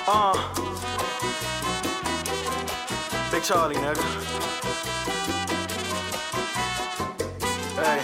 Big Charlie, nigga. Hey.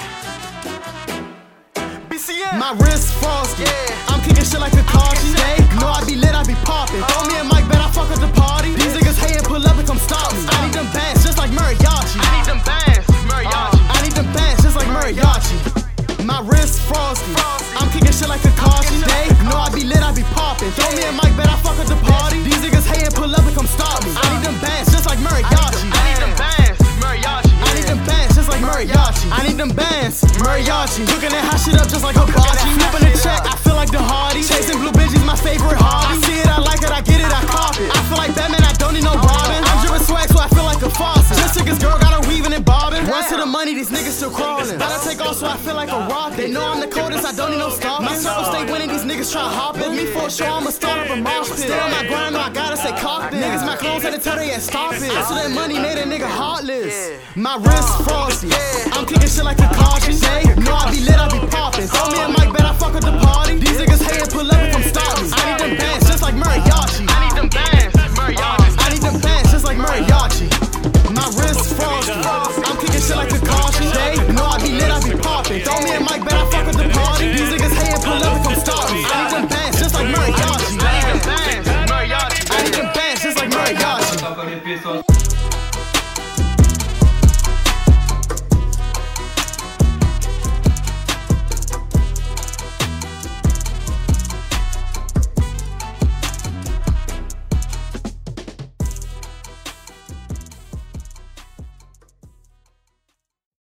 BCM. My wrist frosty. I'm kicking shit like Kakashi. Know I be lit, I be poppin'. Throw me and Mike, bet I fuck at the party. These niggas hate and pull up and come stop me. I need them bands just like Mariachi. I need them bands, Mariachi. I need them bands just like Mariachi. My wrist frosty. I'm kicking shit like Kakashi. Know I be lit, I be poppin'. Throw me and Mike, bet I fuck at the party. These niggas hate and pull up and come stop me. I need them bands just like Mariachi. I need them bands, Mariachi. I need them bands just like Mariachi. I need them bands, Mariachi. Cooking that hot shit up just like hibachi. Flipping the check, I feel like the Hardy. Chasing blue bitches, my favorite hobby. I see it, I like it, I get it, I cop it. I feel like Batman, I don't need no Robin. I'm dripping swag, so I feel like a faucet. Just took his girl, got her weaving and bobbing. Once to the money, these niggas still crawling. Gotta take off, so I feel like a rocket. They know I'm the coldest, I don't need no stopping. My circle stay winning, these niggas try to hop it. Me for sure, I'ma start up a mosh pit. Stay on my grind, no, I gotta stay cocked. Niggas, my clones had to tell they ass stop it. So that money made a nigga heartless. My wrist frosty. I'm kicking shit like Kakashi. Know I be lit, I be poppin'. Throw me and Mike, bet I fuck at the party. These niggas hate and pull up and come